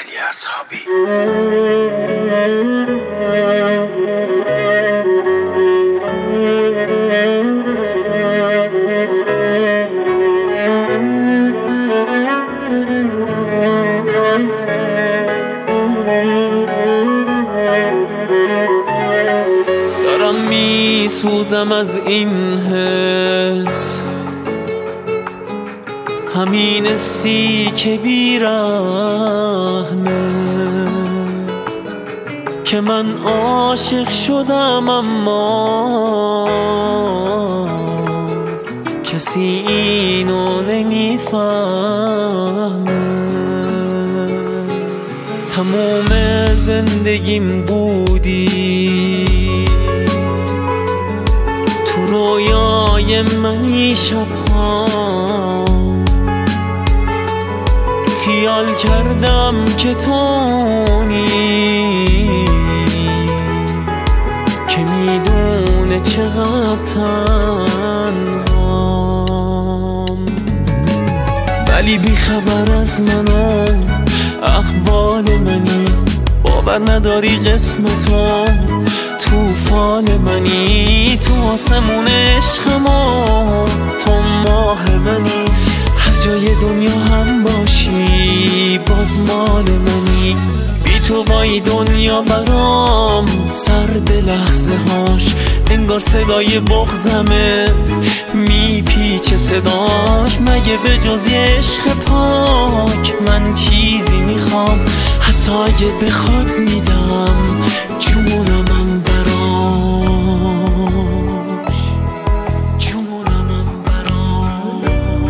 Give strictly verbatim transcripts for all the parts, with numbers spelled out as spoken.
علی اصحابی. دارم می سوزم از این حس، همین حسی که بیرحمه، که من عاشق شدم اما کسی اینو نمیفهمه. تموم زندگیم بودی تو رویای منی، شبها خیال کردم که تونی، که میدونه چقدر تنهام، ولی بیخبر از من و احوال منی. باور نداری قسمتو توفان منی، تو آسمون عشقم و تو ماه منی. هر جای دنیا هم باشی باز مال منی. بی تو وای دنیا برام سرد لحظه هاش، انگار صدای بغضمه میپیچه صداش. مگه به جز یه عشق پاک من چیزی میخوام؟ حتی اگه بخواد میدم جونمم براش، جونمم براش،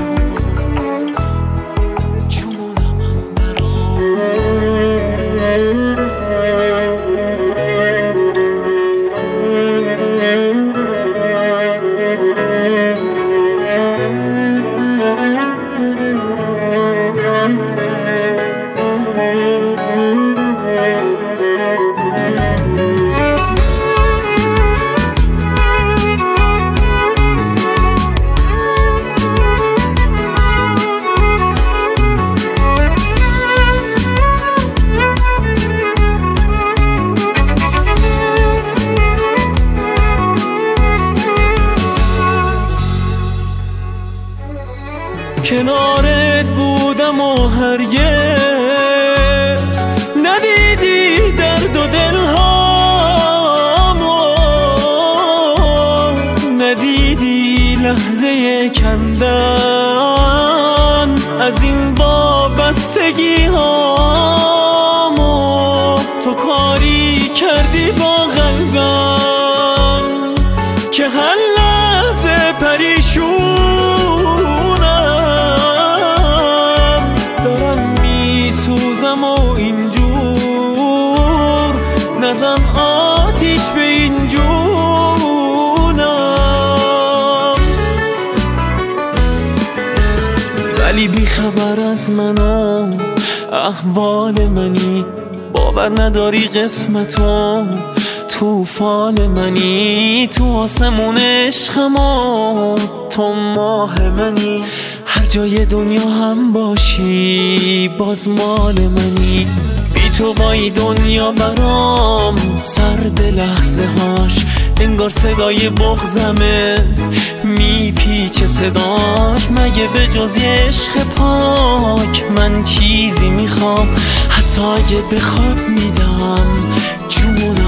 جونمم کنارت بودم و هرگز ندیدی درد و دلهامو، ندیدی لحظه کندن از این وابستگی هامو. تو کاری کردی با قلبم که هر لحظه پریشون نزن آتیش به این جونم، ولی بیخبر از من و احوال منی. باور نداری قسمتو توفان منی، تو آسمون عشقم و تو ماه منی. هر جای دنیا هم باشی باز مال منی. تو وای دنیا برام سرد لحظه هاش، انگار صدای بغضمه میپیچه صداش. مگه به جز یه عشق پاک من چیزی میخوام؟ حتی اگه بخواد میدم جونم